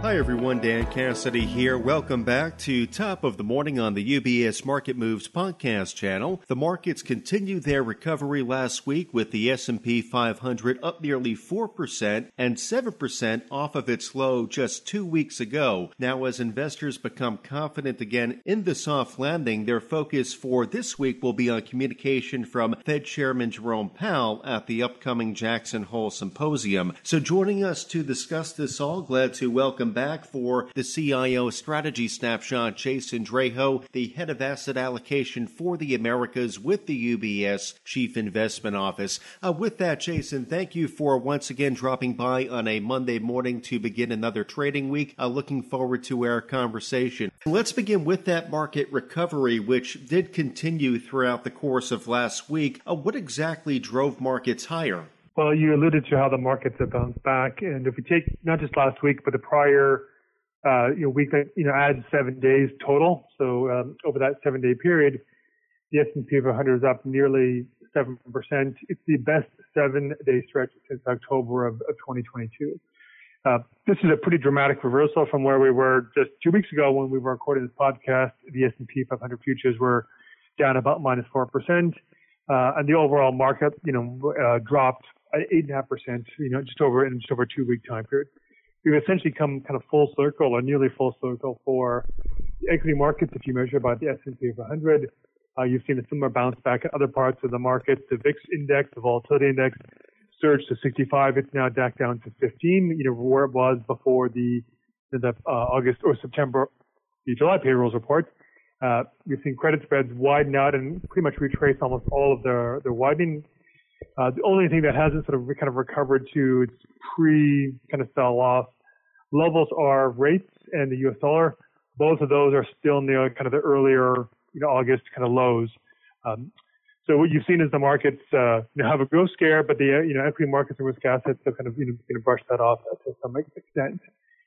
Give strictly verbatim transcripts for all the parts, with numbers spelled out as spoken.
Hi everyone, Dan Cassidy here. Welcome back to Top of the Morning on the U B S Market Moves podcast channel. The markets continued their recovery last week with the S and P five hundred up nearly four percent and seven percent off of its low just two weeks ago. Now, as investors become confident again in the soft landing, their focus for this week will be on communication from Fed Chairman Jerome Powell at the upcoming Jackson Hole Symposium. So joining us to discuss this all, glad to welcome back for the C I O Strategy Snapshot, Jason Draho, the Head of Asset Allocation for the Americas with the U B S Chief Investment Office. Uh, with that, Jason, thank you for once again dropping by on a Monday morning to begin another trading week. Uh, looking forward to our conversation. Let's begin with that market recovery, which did continue throughout the course of last week. Uh, what exactly drove markets higher? Well, you alluded to how the markets have bounced back, and if we take not just last week, but the prior uh, you know, week that you know adds seven days total. So um, over that seven-day period, the S and P five hundred is up nearly seven percent. It's the best seven-day stretch since October of, of twenty twenty-two. Uh, this is a pretty dramatic reversal from where we were just two weeks ago when we were recording this podcast. The S and P five hundred futures were down about minus four percent, uh, and the overall market, you know, uh, dropped eight and a half percent, you know, just over in just over a two-week time period. We've essentially come kind of full circle or nearly full circle for the equity markets. If you measure by the S and P five hundred, uh, you've seen a similar bounce back in other parts of the market. The V I X index, the volatility index, surged to sixty-five. It's now back down to fifteen. You know where it was before the the uh, August or September, the July payrolls report. Uh, we've seen credit spreads widen out and pretty much retrace almost all of their their widening. Uh, the only thing that hasn't sort of re- kind of recovered to its pre kind of sell off levels are rates and the U S dollar. Both of those are still near kind of the earlier, you know, August kind of lows. Um, so what you've seen is the markets, uh, you know, have a growth scare, but the, uh, you know, equity markets and risk assets have kind of, you know, going to brush that off to some extent.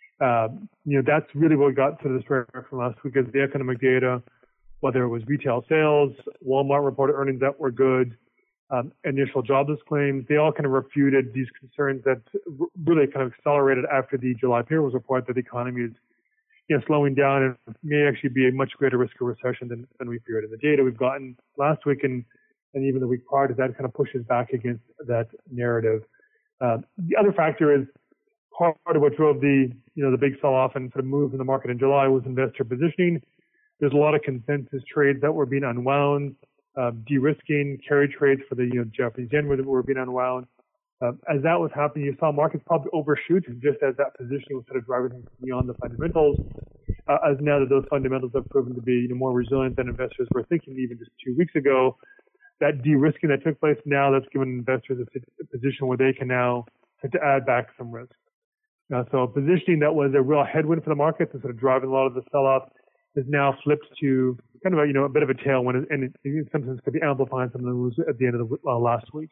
Um, you know, that's really what we got to this from last week is the economic data, whether it was retail sales, Walmart reported earnings that were good, Um, initial jobless claims, they all kind of refuted these concerns that r- really kind of accelerated after the July payrolls report that the economy is, you know, slowing down and may actually be a much greater risk of recession than, than we feared. And the data we've gotten last week and, and even the week prior to that kind of pushes back against that narrative. Uh, the other factor is part of what drove the, you know, the big sell-off and sort of move in the market in July was investor positioning. There's a lot of consensus trades that were being unwound. Uh, de-risking, carry trades for the you know, Japanese yen were, were being unwound. Uh, as that was happening, you saw markets probably overshoot just as that positioning was sort of driving things beyond the fundamentals. Uh, as now that those fundamentals have proven to be you know, more resilient than investors were thinking even just two weeks ago, that de-risking that took place now, that's given investors a, a position where they can now start to add back some risk. Uh, so positioning that was a real headwind for the markets and sort of driving a lot of the sell-off is now flipped to kind of a, you know, a bit of a tailwind, and it, in some sense could be amplifying some of the moves at the end of the uh, last week.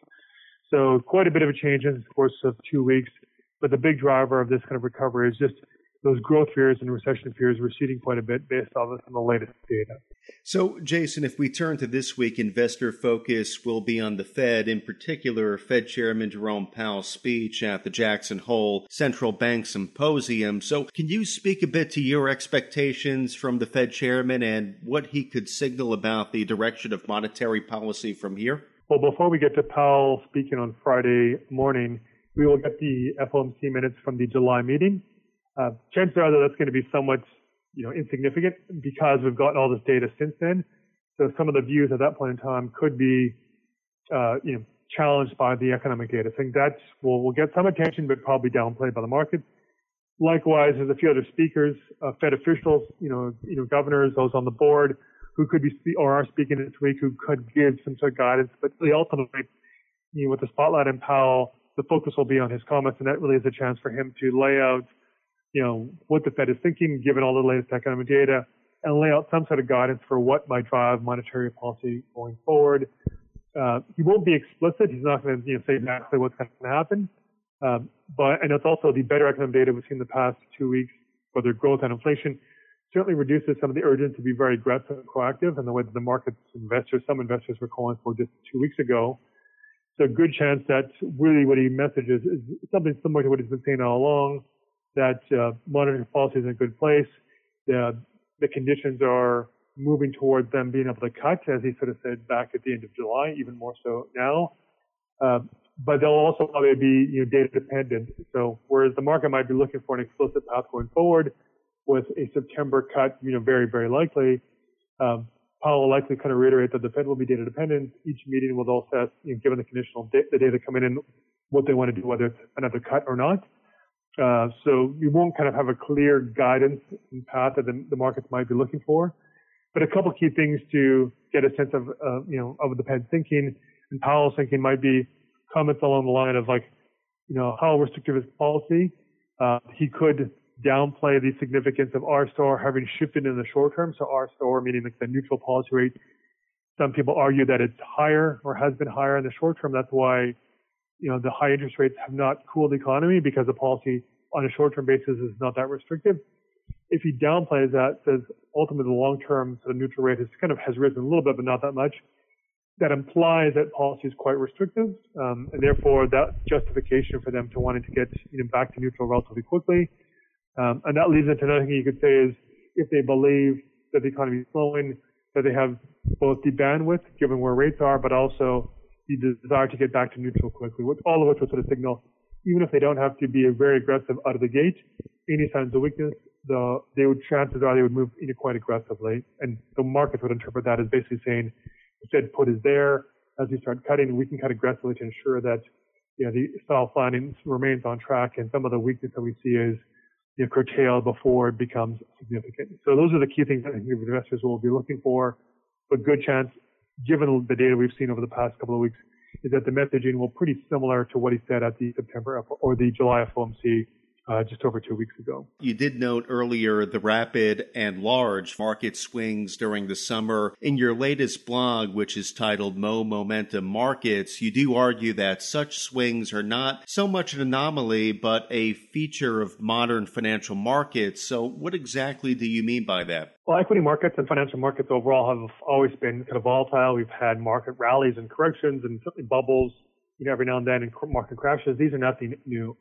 So quite a bit of a change in the course of two weeks. But the big driver of this kind of recovery is just those growth fears and recession fears receding quite a bit based on some of the latest data. So, Jason, if we turn to this week, investor focus will be on the Fed, in particular, Fed Chairman Jerome Powell's speech at the Jackson Hole Central Bank Symposium. So can you speak a bit to your expectations from the Fed Chairman and what he could signal about the direction of monetary policy from here? Well, before we get to Powell speaking on Friday morning, we will get the F O M C minutes from the July meeting. Uh, chances are that that's going to be somewhat, you know, insignificant because we've gotten all this data since then. So some of the views at that point in time could be, uh, you know, challenged by the economic data. I think that will will get some attention, but probably downplayed by the market. Likewise, there's a few other speakers, uh, Fed officials, you know, you know, governors, those on the board who could be spe- or are speaking this week who could give some sort of guidance. But they ultimately, you know, with the spotlight on Powell, the focus will be on his comments, and that really is a chance for him to lay out, you know, what the Fed is thinking, given all the latest economic data, and lay out some sort of guidance for what might drive monetary policy going forward. Uh, he won't be explicit. He's not going to, you know, say exactly what's going to happen. Um, but, and it's also the better economic data we've seen the past two weeks, whether growth and inflation, certainly reduces some of the urgency to be very aggressive and proactive in the way that the markets investors, some investors were calling for just two weeks ago. So a good chance that really what he messages is something similar to what he's been saying all along. that uh, monetary policy is in a good place. The, the conditions are moving towards them being able to cut, as he sort of said back at the end of July, even more so now. Uh, but they'll also probably be, you know, data dependent. So whereas the market might be looking for an explicit path going forward with a September cut, you know, very, very likely, um, Powell will likely kind of reiterate that the Fed will be data dependent. Each meeting will all assess, you know, given the conditional da- the data coming in, what they want to do, whether it's another cut or not. Uh, so we won't kind of have a clear guidance and path that the, the markets might be looking for. But a couple key things to get a sense of, uh, you know, of the Fed's thinking and Powell's thinking might be comments along the line of like, you know, how restrictive is policy? Uh, he could downplay the significance of R star having shifted in the short term. So R star meaning like the neutral policy rate. Some people argue that it's higher or has been higher in the short term. That's why, you know, the high interest rates have not cooled the economy because the policy on a short term basis is not that restrictive. If he downplays that, says ultimately the long-term sort of neutral rate has kind of has risen a little bit, but not that much, that implies that policy is quite restrictive, um, and therefore that justification for them to wanting to get, you know, back to neutral relatively quickly. Um, and that leads into another thing you could say is if they believe that the economy is slowing, that they have both the bandwidth, given where rates are, but also the desire to get back to neutral quickly, which all of which would sort of signal, even if they don't have to be very aggressive out of the gate, any signs of weakness, the they would chances are they would move in quite aggressively, and the markets would interpret that as basically saying the Fed put is there. As we start cutting, we can cut aggressively to ensure that, you know, the soft landing remains on track, and some of the weakness that we see is, you know, curtailed before it becomes significant. So those are the key things that I think investors will be looking for. But good chance, given the data we've seen over the past couple of weeks, is that the messaging will pretty similar to what he said at the September or the July F O M C uh, just over two weeks ago. You did note earlier the rapid and large market swings during the summer. In your latest blog, which is titled Mo Momentum Markets, you do argue that such swings are not so much an anomaly, but a feature of modern financial markets. So what exactly do you mean by that? Well, equity markets and financial markets overall have always been kind of volatile. We've had market rallies and corrections and certainly bubbles, you know, every now and then, and market crashes. These are nothing new.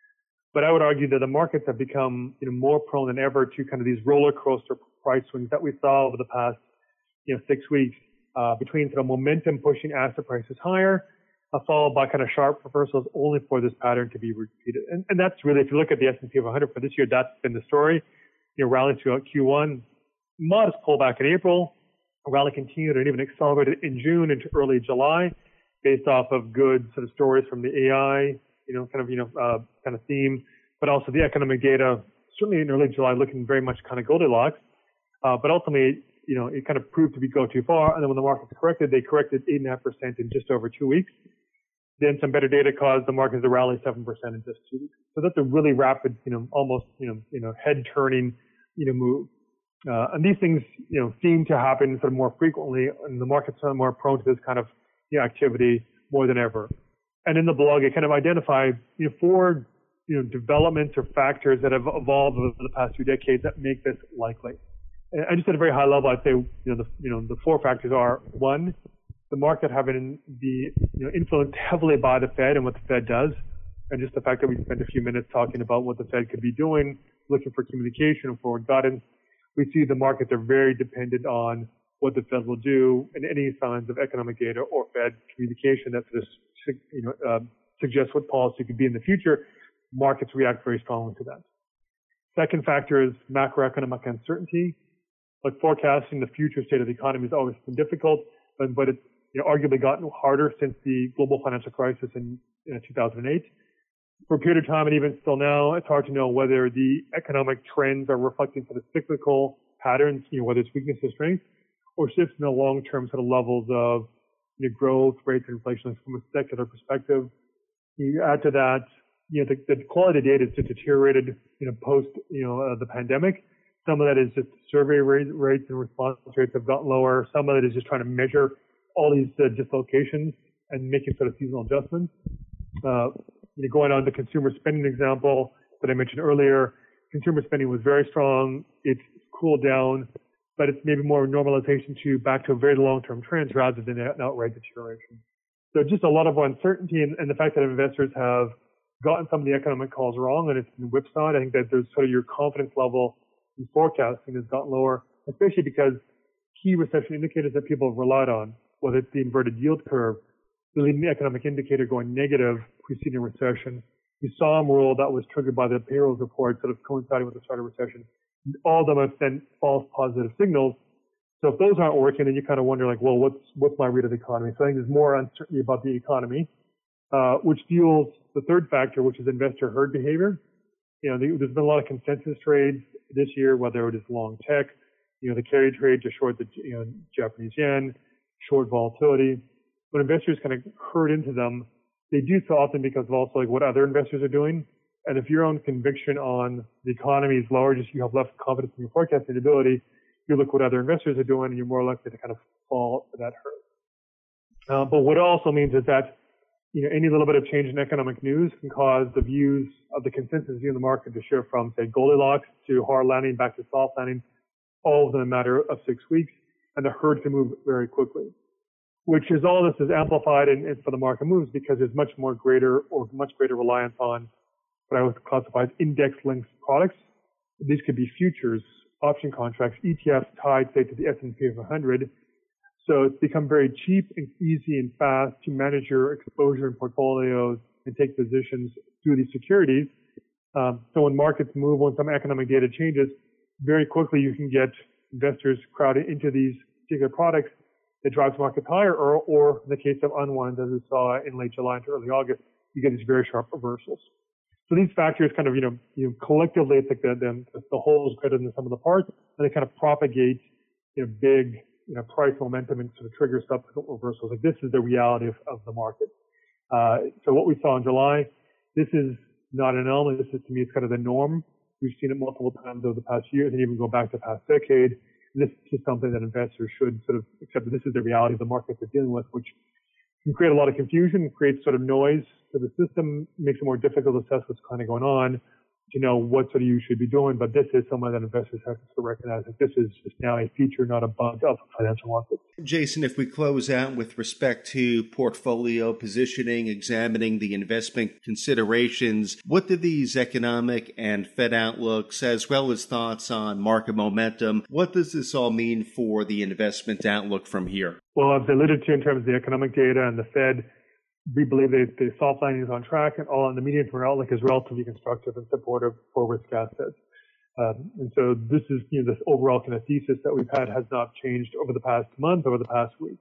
But I would argue that the markets have become, you know, more prone than ever to kind of these roller coaster price swings that we saw over the past, you know, six weeks uh, between sort of momentum pushing asset prices higher, uh, followed by kind of sharp reversals, only for this pattern to be repeated. And, and that's really, if you look at the S and P five hundred for this year, that's been the story. You know, rallying throughout Q one, modest pullback in April, a rally continued and even accelerated in June into early July, based off of good sort of stories from the A I, you know, kind of, you know, uh, kind of theme, but also the economic data, certainly in early July, looking very much kind of Goldilocks. Uh, but ultimately, you know, it kind of proved to be go too far. And then when the markets corrected, they corrected eight point five percent in just over two weeks. Then some better data caused the markets to rally seven percent in just two weeks. So that's a really rapid, you know, almost, you know, you know, head turning, you know, move. Uh, and these things, you know, seem to happen sort of more frequently, and the markets are more prone to this kind of, you know, activity more than ever. And in the blog, I kind of identified, you know, four, you know, developments or factors that have evolved over the past few decades that make this likely. And I just at a very high level, I'd say, you know, the, you know, the four factors are: one, the market having be, you know, influenced heavily by the Fed and what the Fed does, and just the fact that we spent a few minutes talking about what the Fed could be doing, looking for communication and forward guidance. We see the markets are very dependent on what the Fed will do, and any signs of economic data or Fed communication that sort of, you know, uh, suggests what policy could be in the future. Markets react very strongly to that. Second factor is macroeconomic uncertainty. Like forecasting the future state of the economy has always been difficult, but, but it's, you know, arguably gotten harder since the global financial crisis in, in two thousand eight. For a period of time, and even still now, it's hard to know whether the economic trends are reflecting sort of cyclical patterns, you know, whether it's weakness or strength, or shifts in the long-term sort of levels of, you know, growth rates and inflation from a secular perspective. You add to that, you know, the, the quality of data has just deteriorated, you know, post, you know, uh, the pandemic. Some of that is just survey rate, rates and response rates have gotten lower. Some of it is just trying to measure all these uh, dislocations and making sort of seasonal adjustments. Uh, you know, going on the consumer spending example that I mentioned earlier, consumer spending was very strong. It's cooled down, but it's maybe more normalization to back to very long-term trends rather than an outright deterioration. So just a lot of uncertainty, and, and the fact that investors have gotten some of the economic calls wrong and it's been whipsawed. I think that there's sort of your confidence level in forecasting has gotten lower, especially because key recession indicators that people have relied on, whether it's the inverted yield curve, the leading economic indicator going negative preceding a recession, the SOM rule that was triggered by the payrolls report sort of coinciding with the start of recession. All of them have sent false positive signals. So if those aren't working, then you kind of wonder like, well, what's what's my read of the economy? So I think there's more uncertainty about the economy, uh, which fuels the third factor, which is investor herd behavior. You know, there's been a lot of consensus trades this year, whether it is long tech, you know, the carry trade to short the you know, Japanese yen, short volatility. When investors kind of herd into them, they do so often because of also like what other investors are doing. And if your own conviction on the economy is lower, just you have less confidence in your forecasting ability, you look what other investors are doing and you're more likely to kind of fall for that herd. Uh, but what it also means is that, you know, any little bit of change in economic news can cause the views of the consensus view in the market to shift from, say, Goldilocks to hard landing back to soft landing, all within a matter of six weeks, and the herd can move very quickly. Which is all this is amplified in, in for the market moves because there's much more greater or much greater reliance on what I would classify as index-linked products. These could be futures, option contracts, E T Fs tied, say, to the S and P five hundred. So it's become very cheap and easy and fast to manage your exposure in portfolios and take positions through these securities. Um, so when markets move, when some economic data changes, very quickly you can get investors crowded into these particular products that drives markets higher, or, or in the case of unwinds, as we saw in late July into early August, you get these very sharp reversals. So these factors kind of, you know, you know collectively, it's like the, the, the whole is greater than the sum of the parts, and they kind of propagate, you know, big, you know, price momentum and sort of trigger subsequent reversals. Like this is the reality of, of the market. Uh, so what we saw in July, this is not an anomaly. This is, to me, it's kind of the norm. We've seen it multiple times over the past years and even go back to the past decade. This is something that investors should sort of accept that this is the reality of the market they're dealing with, which can create a lot of confusion, creates sort of noise to the system, makes it more difficult to assess what's kind of going on, to know what sort of you should be doing. But this is something that investors have to recognize that this is just now a feature, not a bug of financial markets. Jason, if we close out with respect to portfolio positioning, examining the investment considerations, what do these economic and Fed outlooks, as well as thoughts on market momentum, what does this all mean for the investment outlook from here? Well, as I alluded to in terms of the economic data and the Fed, we believe that the soft landing is on track, and all on the medium-term outlook is relatively constructive and supportive for risk assets. Um, and so this is, you know, this overall kind of thesis that we've had has not changed over the past month, over the past week.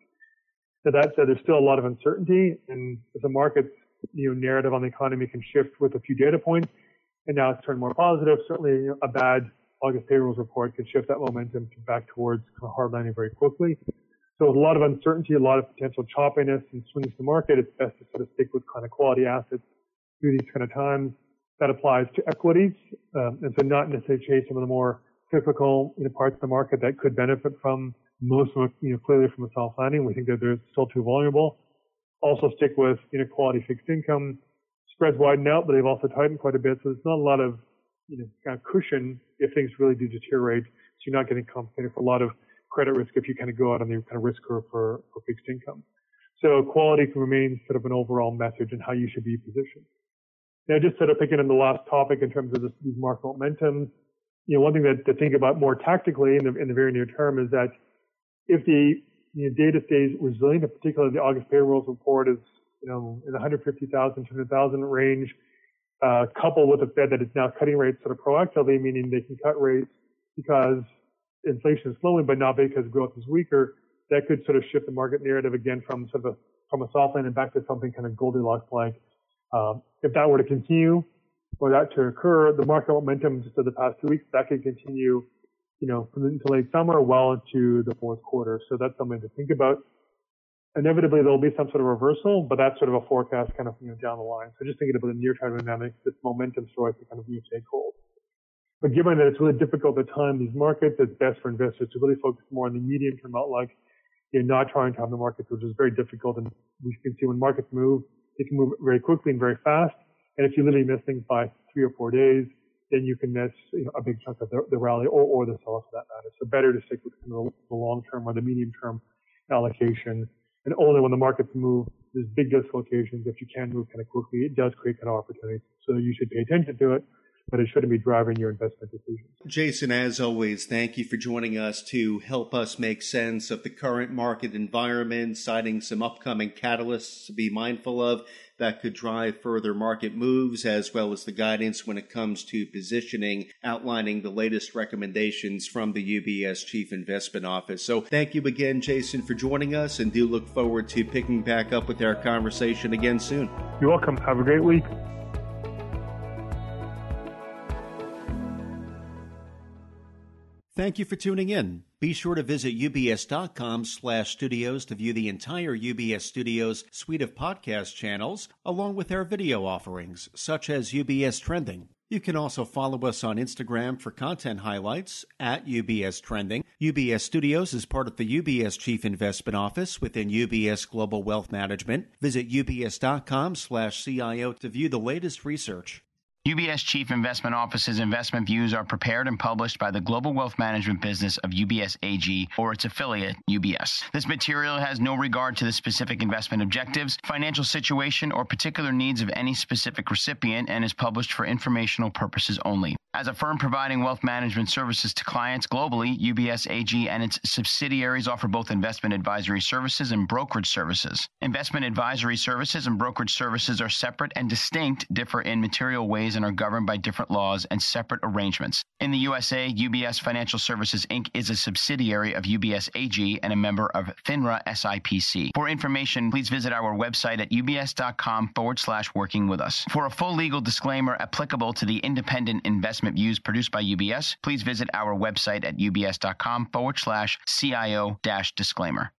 So that said, there's still a lot of uncertainty, and the market's, you know, narrative on the economy can shift with a few data points, and now it's turned more positive. Certainly, you know, a bad August payrolls report could shift that momentum back towards kind of hard landing very quickly. So with a lot of uncertainty, a lot of potential choppiness and swings to the market, it's best to sort of stick with kind of quality assets through these kind of times. That applies to equities, um, and so not necessarily chase some of the more cyclical, you know, parts of the market that could benefit from most of, you know, clearly from a soft landing. We think that they're still too vulnerable. Also stick with, you know, quality fixed income. Spreads widen out, but they've also tightened quite a bit. So there's not a lot of, you know, kind of cushion if things really do deteriorate. So you're not getting compensated for a lot of credit risk if you kind of go out on the kind of risk curve for, for fixed income. So quality can remain sort of an overall message in how you should be positioned. Now, just sort of picking on the last topic in terms of this, these market momentums, you know, one thing that to think about more tactically in the, in the very near term is that if the, you know, data stays resilient, in particular the August payrolls report is, you know, in the one hundred fifty thousand, two hundred thousand range, uh, coupled with the Fed that is now cutting rates sort of proactively, meaning they can cut rates because inflation is slowing, but not because growth is weaker, that could sort of shift the market narrative again from sort of a, from a soft landing back to something kind of Goldilocks-like. Um, if that were to continue, or that to occur, the market momentum just of the past two weeks, that could continue, you know, from into late summer well into the fourth quarter. So that's something to think about. Inevitably, there'll be some sort of reversal, but that's sort of a forecast kind of, you know, down the line. So just thinking about the near-term dynamics, this momentum story can kind of, you know, take hold. But given that it's really difficult to time these markets, it's best for investors to really focus more on the medium-term outlook, you know, not trying to time the markets, which is very difficult. And we can see when markets move, they can move very quickly and very fast. And if you literally miss things by three or four days, then you can miss, you know, a big chunk of the, the rally or, or the sell-off for that matter. So better to stick with kind of the long-term or the medium-term allocation. And only when the markets move there's big dislocations. If you can move kind of quickly, it does create kind of opportunities. So you should pay attention to it, but it shouldn't be driving your investment decisions. Jason, as always, thank you for joining us to help us make sense of the current market environment, citing some upcoming catalysts to be mindful of that could drive further market moves, as well as the guidance when it comes to positioning, outlining the latest recommendations from the U B S Chief Investment Office. So thank you again, Jason, for joining us, and do look forward to picking back up with our conversation again soon. You're welcome. Have a great week. Thank you for tuning in. Be sure to visit ubs.com slash studios to view the entire U B S Studios suite of podcast channels, along with our video offerings, such as U B S Trending. You can also follow us on Instagram for content highlights at U B S Trending. U B S Studios is part of the U B S Chief Investment Office within U B S Global Wealth Management. Visit ubs.com slash CIO to view the latest research. U B S Chief Investment Office's investment views are prepared and published by the Global Wealth Management business of U B S A G or its affiliate, U B S. This material has no regard to the specific investment objectives, financial situation, or particular needs of any specific recipient and is published for informational purposes only. As a firm providing wealth management services to clients globally, U B S A G and its subsidiaries offer both investment advisory services and brokerage services. Investment advisory services and brokerage services are separate and distinct, differ in material ways, and are governed by different laws and separate arrangements. In the U S A, U B S Financial Services, Incorporated is a subsidiary of U B S A G and a member of FINRA S I P C. For information, please visit our website at ubs.com forward slash working with us. For a full legal disclaimer applicable to the independent investment views produced by U B S, please visit our website at ubs.com forward slash CIO dash disclaimer.